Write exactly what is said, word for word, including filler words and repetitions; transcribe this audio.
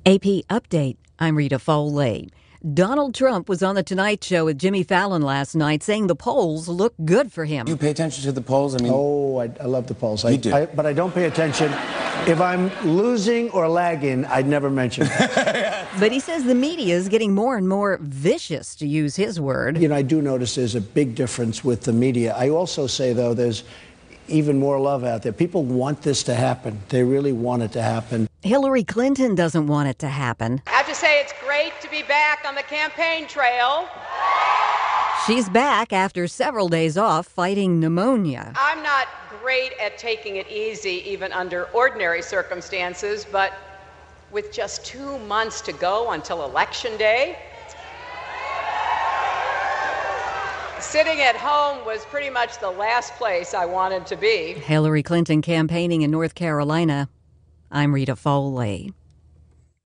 A P Update. I'm Rita Foley. Donald Trump was on The Tonight Show with Jimmy Fallon last night saying the polls look good for him. You pay attention to the polls? I mean, oh, I, I love the polls. You I, do. I, but I don't pay attention. If I'm losing or lagging, I'd never mention it. But he says the media is getting more and more vicious, to use his word. You know, I do notice there's a big difference with the media. I also say, though, there's even more love out there. People want this to happen. They really want it to happen. Hillary Clinton doesn't want it to happen. I have to say it's great to be back on the campaign trail. She's back after several days off fighting pneumonia. I'm not great at taking it easy, even under ordinary circumstances, but with just two months to go until Election Day, sitting at home was pretty much the last place I wanted to be. Hillary Clinton campaigning in North Carolina. I'm Rita Foley.